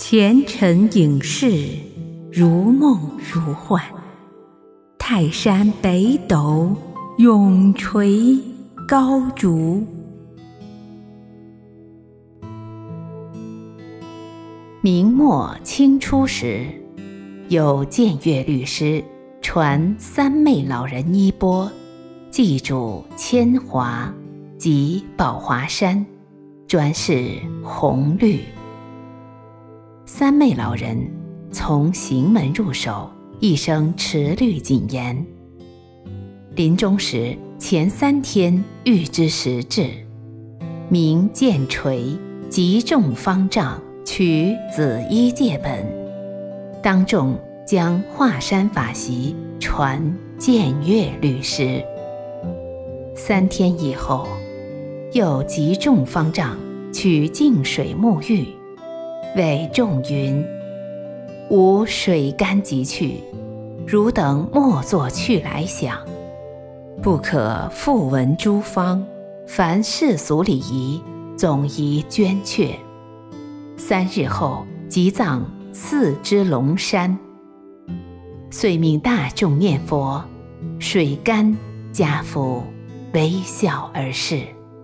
前尘影视，如梦如幻。泰山北斗，永垂高烛。明末清初时，有僭越律师传三昧老人衣钵，祭主千华及宝华山，专事红绿。三昧老人从行门入手，一生持律谨严。临终时前3天预知时至，明剑锤击中方丈，取紫衣戒本，当众将华山法席传僭越律师。3天以后，又击中方丈，取净水沐浴，谓众云：吾水干即去，汝等莫作去来想，不可复闻诸方，凡世俗礼仪，总宜捐却。3日后，即葬4之龙山。遂命大众念佛，水干家父微笑而逝。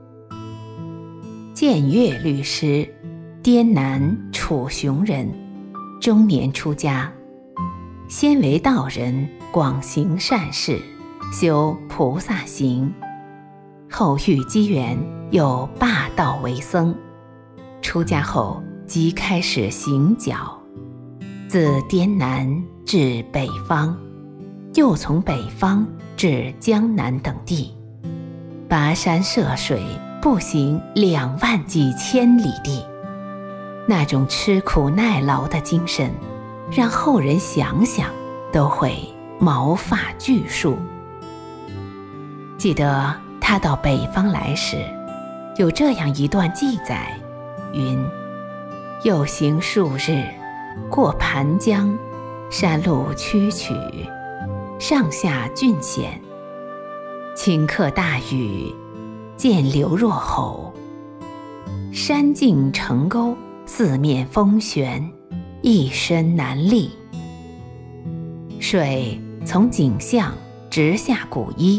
僭越律师，滇南楚雄人，中年出家，先为道人，广行善事，修菩萨行，后遇机缘，又罢道为僧。出家后即开始行脚，自滇南至北方，又从北方至江南等地，跋山涉水，步行2万几千里地。那种吃苦耐劳的精神，让后人想想都会毛发俱竖。记得他到北方来时，有这样一段记载，云：又行数日，过盘江，山路曲曲，上下峻险，顷刻大雨，涧流若吼，山径成沟，四面峰悬，一身难历。水从颈项直下骨衣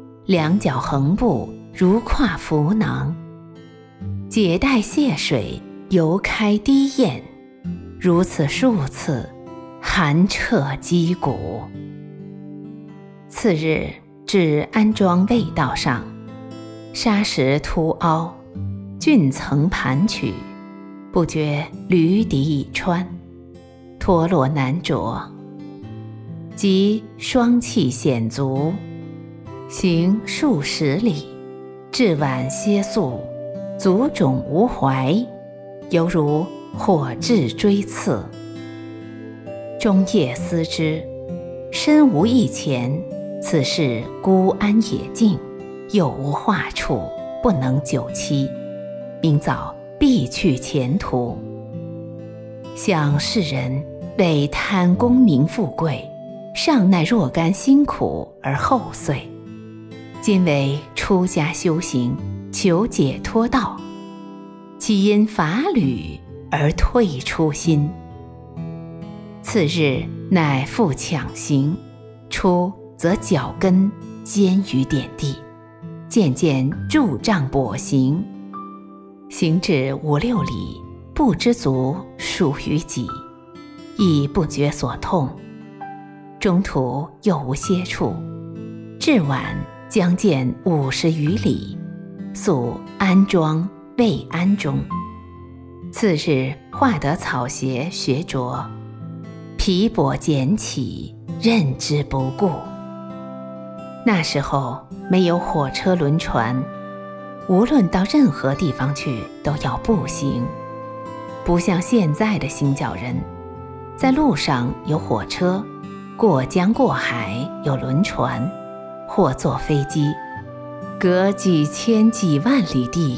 ，2脚横步，如跨浮囊，解带泄水，犹开低堰，如此数次，寒彻肌骨。次日至安庄卫道上，沙石凸凹，峻层盘曲，不觉驴蹄已穿，脱落难着，即双气险足，行数10里，至晚歇宿，足肿无踝，犹如火炙锥刺。终夜思之，身无一钱，此事孤安野径，又无画处，不能久期，明早必去前途。想世人为贪功名富贵，尚耐若干辛苦而后遂，今为出家修行，求解脱道，岂因法履而退初心？次日乃复强行，初则脚跟坚于点地，渐渐柱杖跛行，行至5、6里，不知足数于己，亦不觉所痛。中途又无歇处，至晚将见50余里，宿安庄卫安中。次日化得草鞋学着，皮帛捡起，任之不顾。那时候没有火车轮船，无论到任何地方去都要步行，不像现在的行脚人，在路上有火车，过江过海有轮船，或坐飞机，隔几千几万里地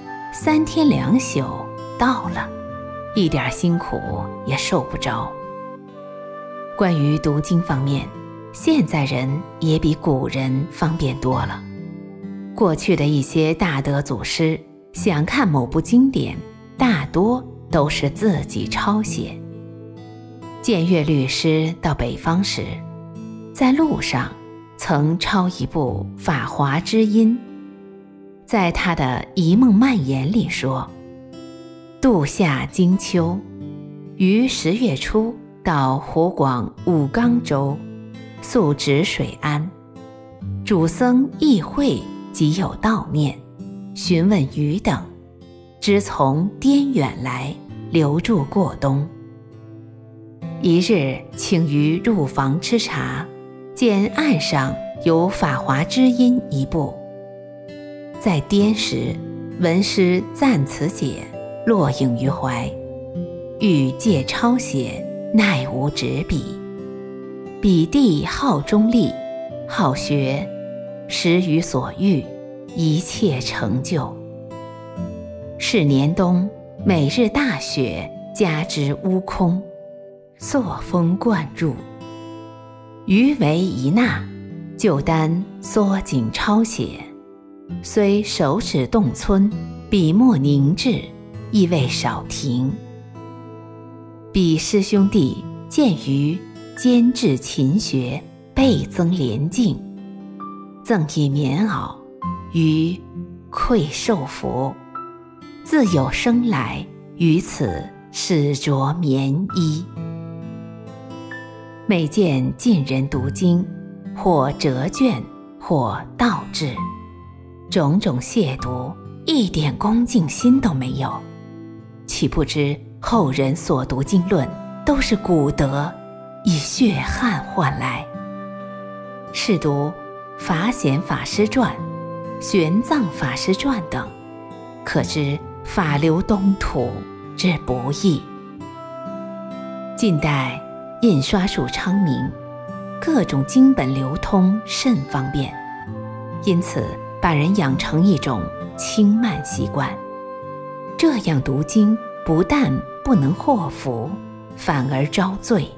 ，3天2宿到了，一点辛苦也受不着。关于读经方面，现在人也比古人方便多了。过去的一些大德祖师想看某部经典，大多都是自己抄写。建岳律师到北方时，在路上曾抄一部《法华之音》，在他的《一梦蔓延》里说，度夏经秋，于10月初到湖广武冈州，宿止水安，主僧议会即有悼念，询问余等，知从滇远来，留住过冬。一日请于入房吃茶，见案上有《法华之音》一部，在滇时闻师赞此解，落影于怀，欲借抄写，奈无纸笔。彼弟好中立，好学，时于所欲，一切成就。是年冬，每日大雪，加之乌空，朔风灌入，余为一纳，就单缩紧抄写，虽手指动皴，笔墨凝滞，亦未少停。彼师兄弟鉴于兼治勤学，倍增廉敬，赠以棉袄，于愧受服，自有生来于此始着棉衣。每见近人读经，或折卷，或倒置，种种亵渎，一点恭敬心都没有，岂不知后人所读经论都是古德，以血汗换来。试读法显法师传、玄奘法师传等，可知法流东土之不易。近代印刷术昌明，各种经本流通甚方便，因此把人养成一种轻慢习惯。这样读经不但不能祸福，反而招罪。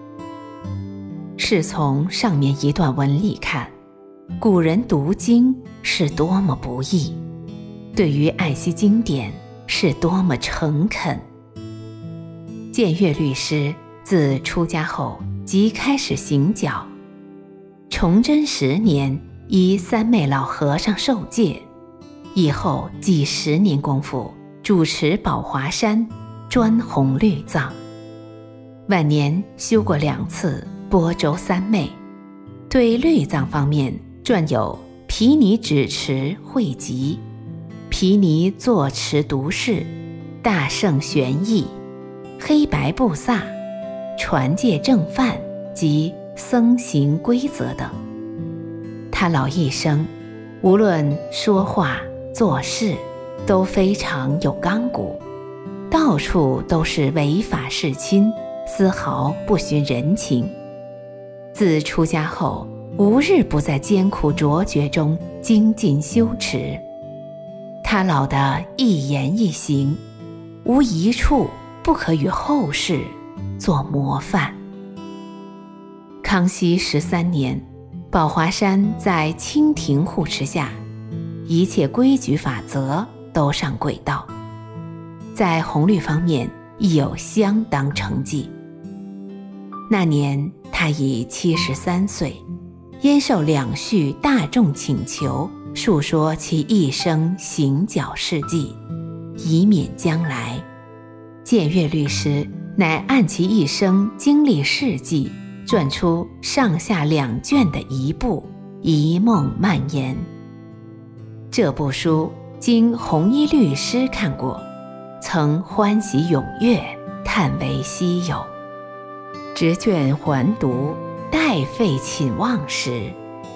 是从上面一段文里看，古人读经是多么不易，对于爱惜经典是多么诚恳。建岳律师自出家后即开始行脚，崇祯10年依三昧老和尚受戒，以后几10年功夫主持宝华山专弘律藏，晚年修过2次播州三昧，对律藏方面撰有《毗尼止持汇集》、《毗尼坐持读释》、《大圣玄义》、《黑白布萨》、《传戒正范》及《僧行规则》等。他老一生无论说话做事都非常有刚骨，到处都是违法弑亲，丝毫不徇人情。自出家后无日不在艰苦卓绝中精进修持，他老的一言一行无一处不可与后世做模范。康熙13年，宝华山在清廷护持下，一切规矩法则都上轨道，在弘律方面亦有相当成绩。那年他已73岁，因受两续大众请求，述说其一生行脚事迹，以免将来。建岳律师乃按其一生经历事迹，撰出上下2卷的一部《一梦蔓延》。这部书经弘一律师看过，曾欢喜踊跃，叹为稀有。执卷还读，待废寝忘食，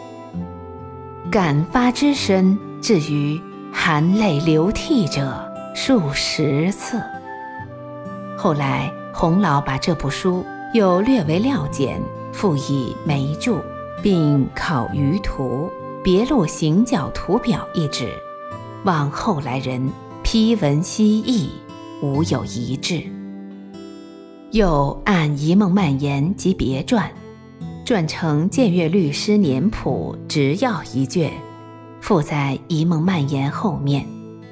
感发之深，至于含泪流涕者数10次。后来洪老把这部书又略为料简，附以眉注，并考舆图，别录行脚图表一纸，望后来人批文析义，无有一致。又按《一梦蔓延》及别传，撰成建岳律师年谱直要1卷，附在《一梦蔓延》后面。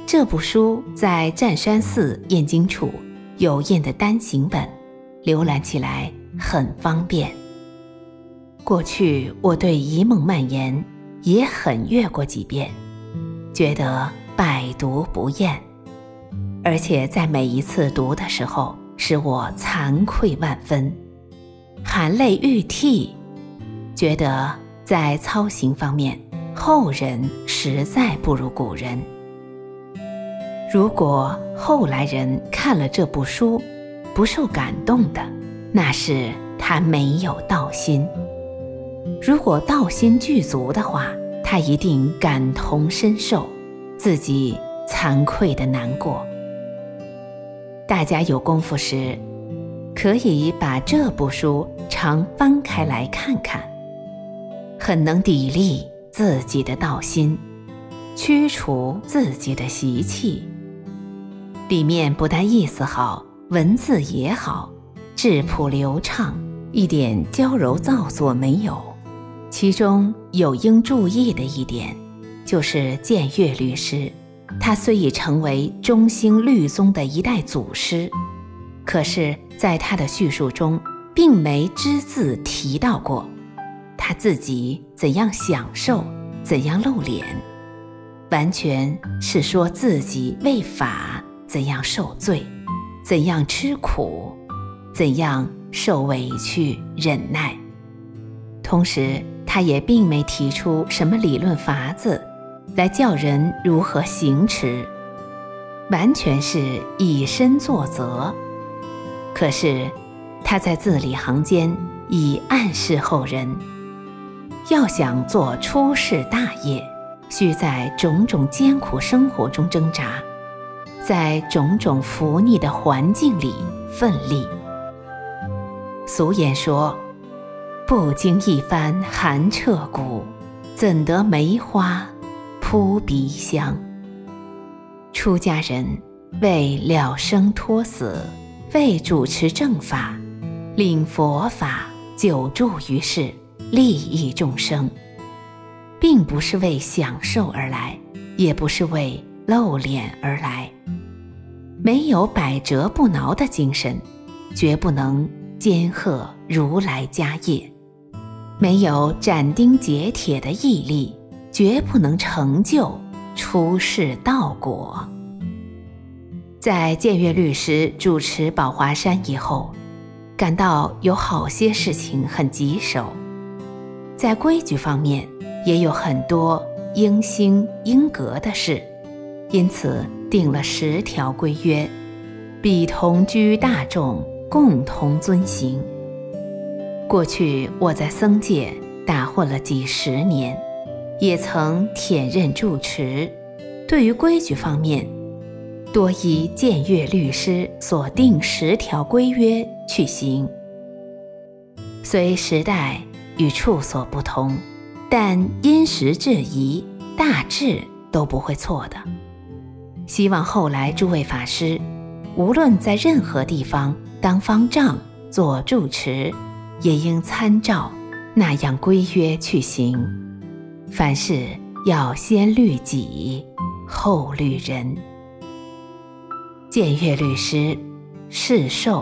这部书在湛山寺印经处有印的单行本，浏览起来很方便。过去我对一梦蔓延也很阅过几遍，觉得百读不厌，而且在每一次读的时候使我惭愧万分，含泪欲涕，觉得在操行方面后人实在不如古人。如果后来人看了这部书不受感动的，那是他没有道心。如果道心具足的话，他一定感同身受，自己惭愧的难过。大家有功夫时，可以把这部书常翻开来看看，很能砥砺自己的道心，驱除自己的习气。里面不但意思好，文字也好，质朴流畅，一点娇柔造作没有。其中有应注意的一点，就是建岳律师，他虽已成为中兴律宗的一代祖师，可是在他的叙述中并没只字提到过他自己怎样享受，怎样露脸，完全是说自己为法怎样受罪，怎样吃苦，怎样受委屈忍耐。同时他也并没提出什么理论法子来教人如何行持，完全是以身作则。可是他在字里行间已暗示后人，要想做出世大业，需在种种艰苦生活中挣扎，在种种浮溺的环境里奋力。俗言说，不经一番寒彻骨，怎得梅花扑鼻香。出家人为了生脱死，为主持正法，领佛法，久住于世，利益众生，并不是为享受而来，也不是为露脸而来。没有百折不挠的精神，绝不能兼贺如来家业；没有斩钉截铁的毅力，绝不能成就出世道果。在建岳律师主持宝华山以后，感到有好些事情很棘手，在规矩方面也有很多应兴应格的事，因此定了10条规约，必同居大众共同遵行。过去我在僧界打混了几十年，也曾忝任住持，对于规矩方面，多依建岳律师所定10条规约去行。虽时代与处所不同，但因时制宜，大致都不会错的。希望后来诸位法师，无论在任何地方当方丈做住持，也应参照那样规约去行。凡事要先虑己，后虑人。建岳律师世寿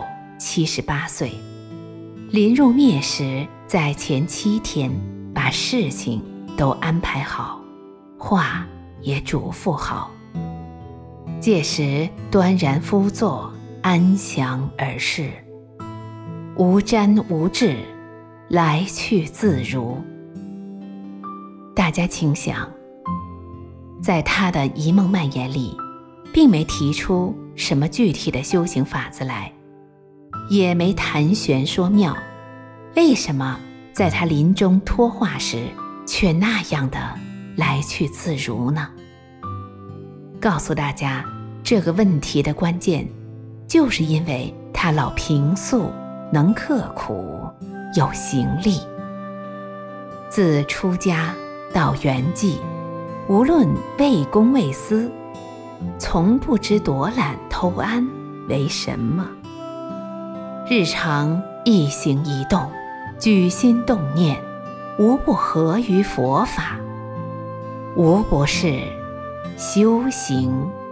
78岁，临入灭时，在前7天把事情都安排好，话也嘱咐好。届时端然敷坐，安详而逝，无沾无滞，来去自如。大家请想，在他的一梦蔓延里，并没提出什么具体的修行法子来，也没谈玄说妙，为什么在他临终托化时却那样的来去自如呢？告诉大家，这个问题的关键，就是因为他老平素，能刻苦，有行力。自出家到圆寂，无论为公为私，从不知躲懒偷安为什么。日常一行一动，举心动念，无不合于佛法，无不是修行